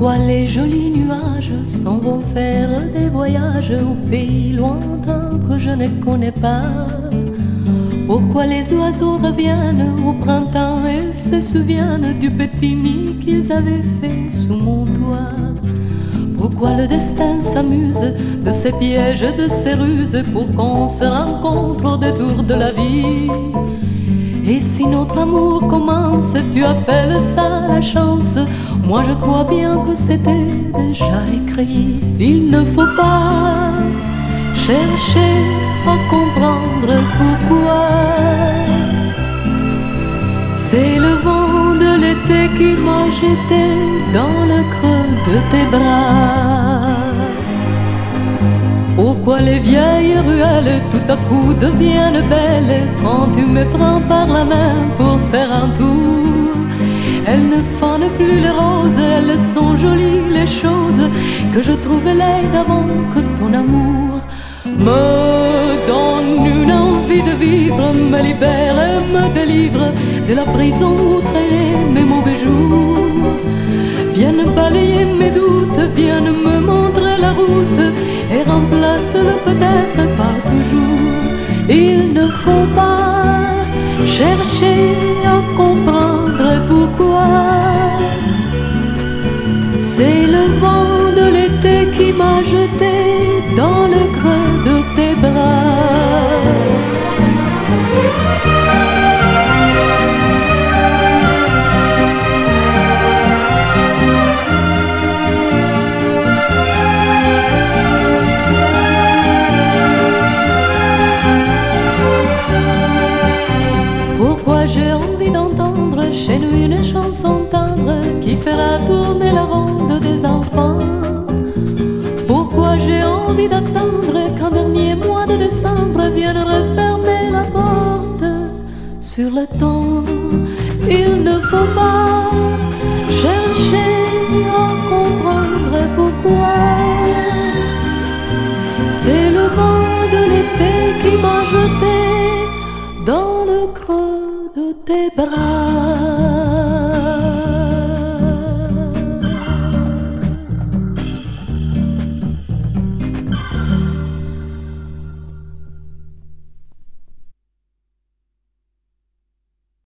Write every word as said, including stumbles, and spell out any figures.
Pourquoi les jolis nuages s'en vont faire des voyages au pays lointain que je ne connais pas? Pourquoi les oiseaux reviennent au printemps et se souviennent du petit nid qu'ils avaient fait sous mon toit? Pourquoi le destin s'amuse de ces pièges, de ces ruses pour qu'on se rencontre au détour de la vie? Et si notre amour commence, tu appelles ça la chance? Moi je crois bien que c'était déjà écrit. Il ne faut pas chercher à comprendre pourquoi. C'est le vent de l'été qui m'a jeté dans le creux de tes bras. Pourquoi les vieilles ruelles tout à coup deviennent belles quand tu me prends par la main pour faire un tour? Elles ne fanent plus les roses, elles sont jolies les choses que je trouvais laides avant que ton amour me donne une envie de vivre, me libère et me délivre de la prison où traînent mes mauvais jours. Viennent balayer mes doutes, viennent me montrer la route et remplace le peut-être par toujours. Il ne faut pas chercher à comprendre pourquoi. C'est le vent de l'été qui m'a jeté dans le creux de tes bras. Pourquoi j'ai envie d'entendre chez nous une chanson tendre qui fera tourner la ronde des enfants? Pourquoi j'ai envie d'attendre qu'un dernier mois de décembre vienne refermer la porte sur le temps? Il ne faut pas chercher à comprendre pourquoi. C'est le vent de l'été qui m'a jeté dans le creux de tes bras.